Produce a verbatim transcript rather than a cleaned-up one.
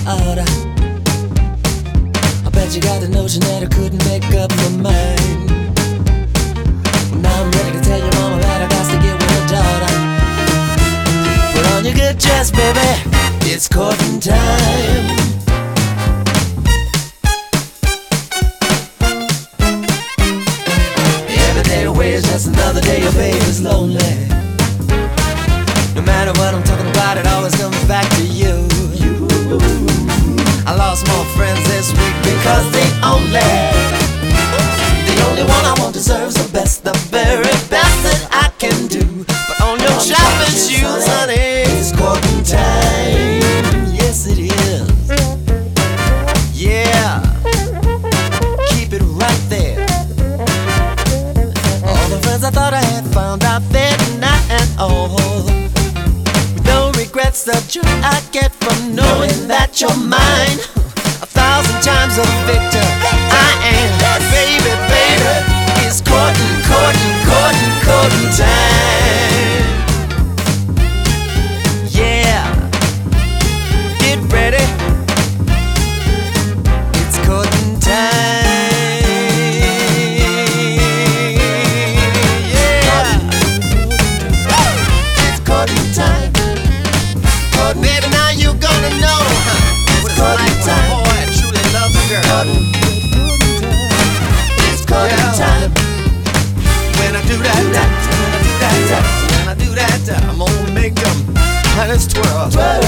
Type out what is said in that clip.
order. I bet you got the notion that I couldn't make up my mind. Well, now I'm ready to tell your mama that I got to get with her daughter. Put on your good dress, baby, it's courting time. Every day away is just another day your baby's lonely. No matter what I'm talking about, it always comes back to you. you. I lost more friends this week because the only The only one I want deserves the best, the very best that I can do. But on your shopping shoes, honey, it's courting time. Yes, it is. Yeah, keep it right there. All the friends I thought I had found out there not at all. Regrets the joy I get from knowing that you're mine. A thousand times a victor I am. Baby, baby, it's courting, courting, courting, courting time. Yeah, get ready, it's courting time. Yeah, it's courting time. Baby, now you gonna know what it's like when a boy truly loves a girl. It's courting time. When I do that, that, when I do that, that, when I do that, that, I'm gonna make them honest twirl.